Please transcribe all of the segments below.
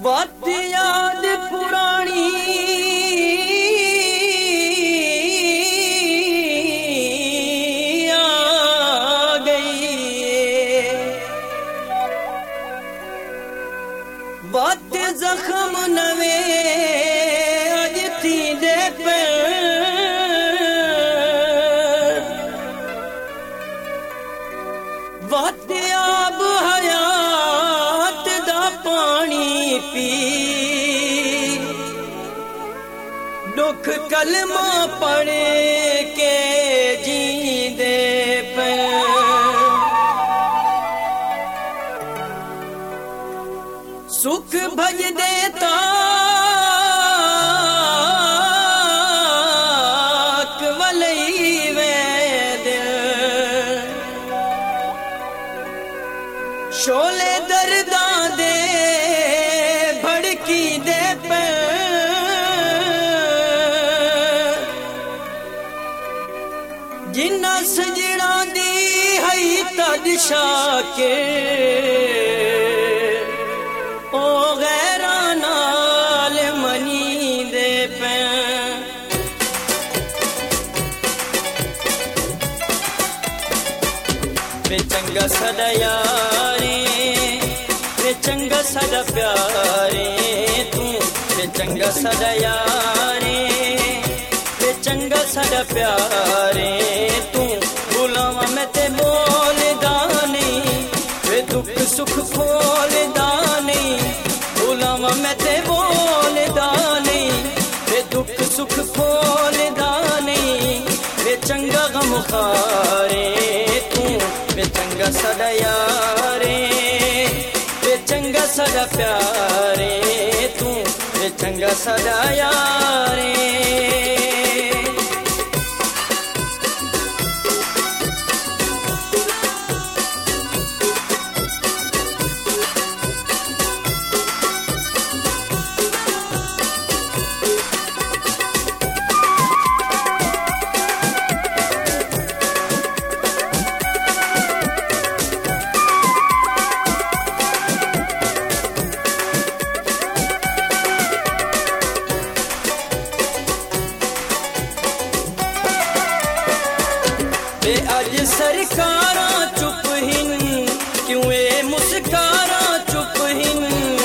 बात याद पुरानी आ गई, बात जख्म नवे अज थी दे पे, बात आब हयात दा पानी पी, दुख कलमा पढ़ के जींदे पे, सुख भज देता वलई वे दिल, शोले दर्दां दे भड़की दे पे, जिन्ना सजड़ा दी हई तद शाके ओ गैरा नाल मनी दे पे, वे चंगा सदा यारे, वे चंगा सदा प्यारे तू, वे चंगा सदा यारे, वे चंगा सदा प्यारे तू, बुलावा मैं ते बोलदा नहीं, वे दुख सुख खोलदा नहीं, बुलावा मैं ते बोलदा नहीं, वे दुख सुख खोलदा नहीं, वे चंगा गम खारे तू, वे चंगा सदा यारे, वे चंगा सदा प्यारे तू, वे चंगा सदा यारे। अज सरकारा चुप हिन, क्यों ए मुस्कारा चुप हिन,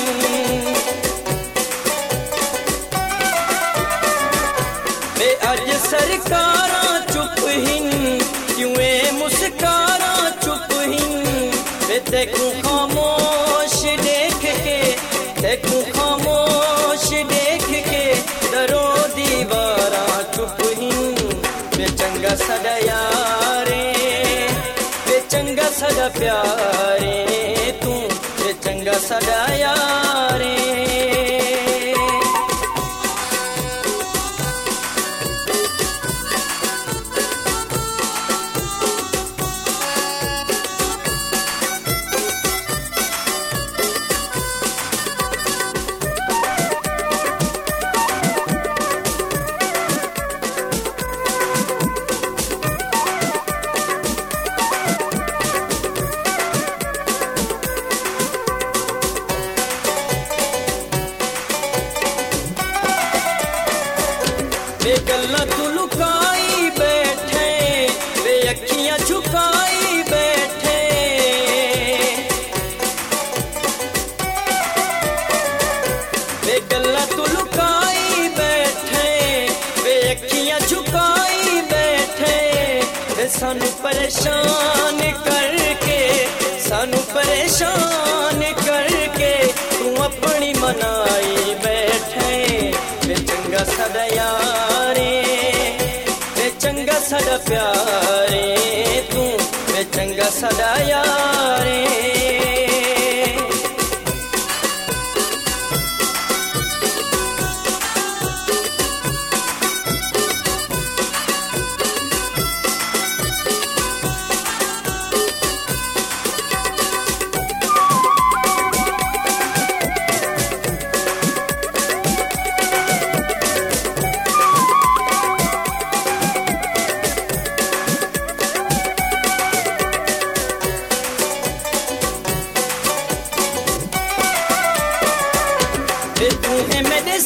बे अज सरकारा चुप हिन, क्यों ए मुस्कारा चुप हिन, बे देखूं खामोश देख के, देखूं खामोश देख के, दरो दीवारा चुप हिन, बे चंगा सदा यारे, चंगा सदा प्यारे तू, वे चंगा सदा यारे। वे गल्ला तू लुकाई बैठे, वे अखियां झुकाई बैठे, वे गल्ला तू लुकाई बैठे, वे अखियां झुकाई बैठे, वे सानू परेशान करके, सानू परेशान करके तू अपनी मनाई बैठे, वे चंगा सदा यारे, वे चंगा सदा प्यारे तू, वे चंगा सदा यारे।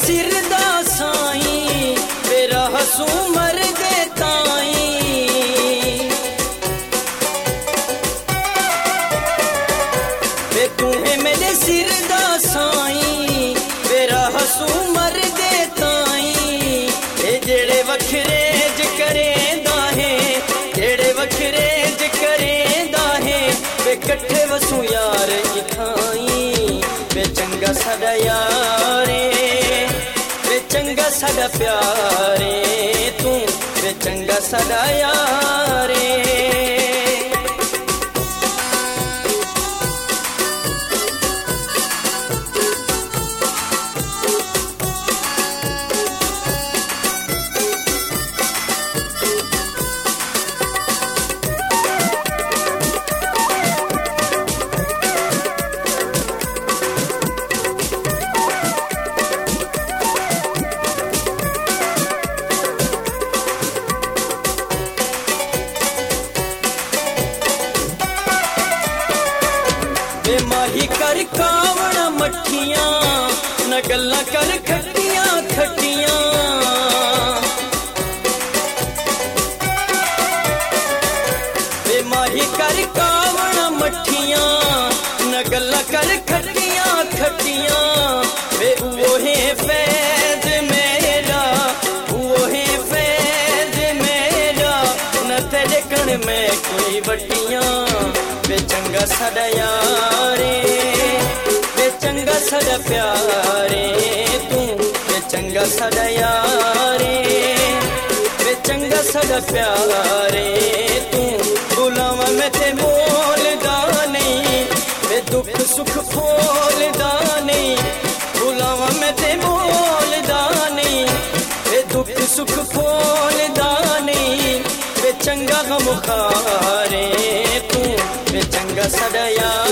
सिर दा साईं मेरा हसू मर दे ताई वे तू है मेरे सिर दा साईं मेरा हसू मर दे ताई ए जेड़े वखरे ज करेंदा है जेड़े वखरे ज करेंदा है वे कट्ठे वसू यार इखाई वे चंगा साडा यारे वे चंगा साडा प्यारे तू वे चंगा साडा यारे वे माही कर कावड़ा मठियां न गल्ला कर खट्टियां खट्टियां वे माही कर कावड़ा मठियां न गल्ला कर खट्टियां खट्टियां वे वो है फैज मेरा वो है फैज मेरा न तेरे कण में कोई वटियां वे चंगा साडा यारे वे चंगा साडा प्यारे तू वे चंगा साडा यारे वे चंगा साडा प्यारे तू बुलावा मैं ते बोलदा नहीं वे दुख सुख खोलदा नहीं बुलावा मैं ते बोलदा नहीं वे दुख सुख खोलदा नहीं वे चंगा गम खारे तू वे चंगा साडा यार